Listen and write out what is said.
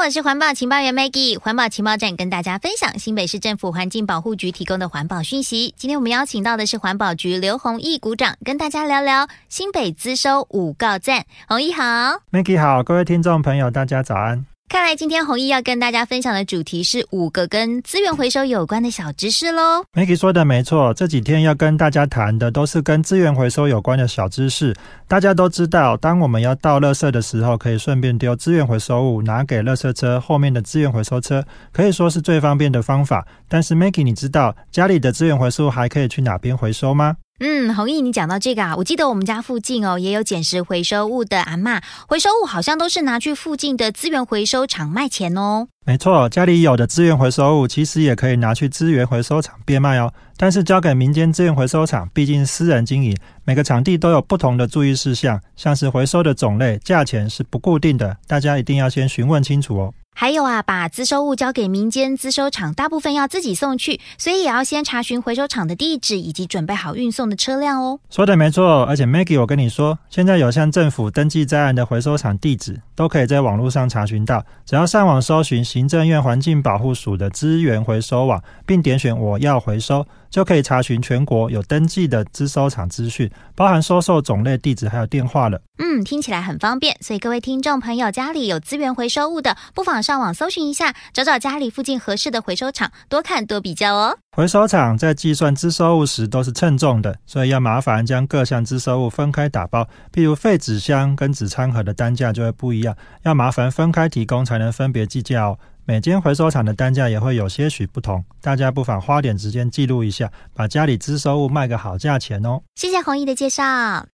我是环保情报员 Maggie， 环保情报站跟大家分享新北市政府环境保护局提供的环保讯息。今天我们邀请到的是环保局刘弘毅股长，跟大家聊聊新北资收5告赞。弘毅好。 Maggie 好，各位听众朋友大家早安。 看来今天弘毅要跟大家分享的主题是5个跟资源回收有关的小知识咯。 Maggie 说的没错，这几天要跟大家谈的都是跟资源回收有关的小知识。大家都知道，当我们要倒垃圾的时候，可以顺便丢资源回收物拿给垃圾车后面的资源回收车，可以说是最方便的方法。但是 Maggie 你知道家里的资源回收物还可以去哪边回收吗？ 弘毅你讲到这个啊，我记得我们家附近也有捡拾回收物的阿嬷，回收物好像都是拿去附近的资源回收厂卖钱哦。 没错，家里有的资源回收物其实也可以拿去资源回收厂变卖哦。但是交给民间资源回收厂，毕竟私人经营，每个场地都有不同的注意事项，像是回收的种类、价钱是不固定的，大家一定要先询问清楚哦。 还有啊，把资收物交给民间资收厂，大部分要自己送去，所以也要先查询回收厂的地址以及准备好运送的车辆哦。 说的没错，而且 Maggie 我跟你说，现在有向政府登记在案的回收厂地址，都可以在网络上查询到，只要上网搜寻行政院环境保护署的资源回收网，并点选我要回收，就可以查询全国有登记的资收厂资讯，包含收受种类、地址还有电话了。 听起来很方便，所以各位听众朋友家里有资源回收物的，不妨上网搜寻一下，找找家里附近合适的回收厂，多看多比较哦。 回收厂在计算资收物时都是称重的，所以要麻烦将各项资收物分开打包，譬如废纸箱跟纸餐盒的单价就会不一样，要麻烦分开提供才能分别计价哦。每间回收厂的单价也会有些许不同，大家不妨花点时间记录一下，把家里资收物卖个好价钱哦。 谢谢弘毅的介绍。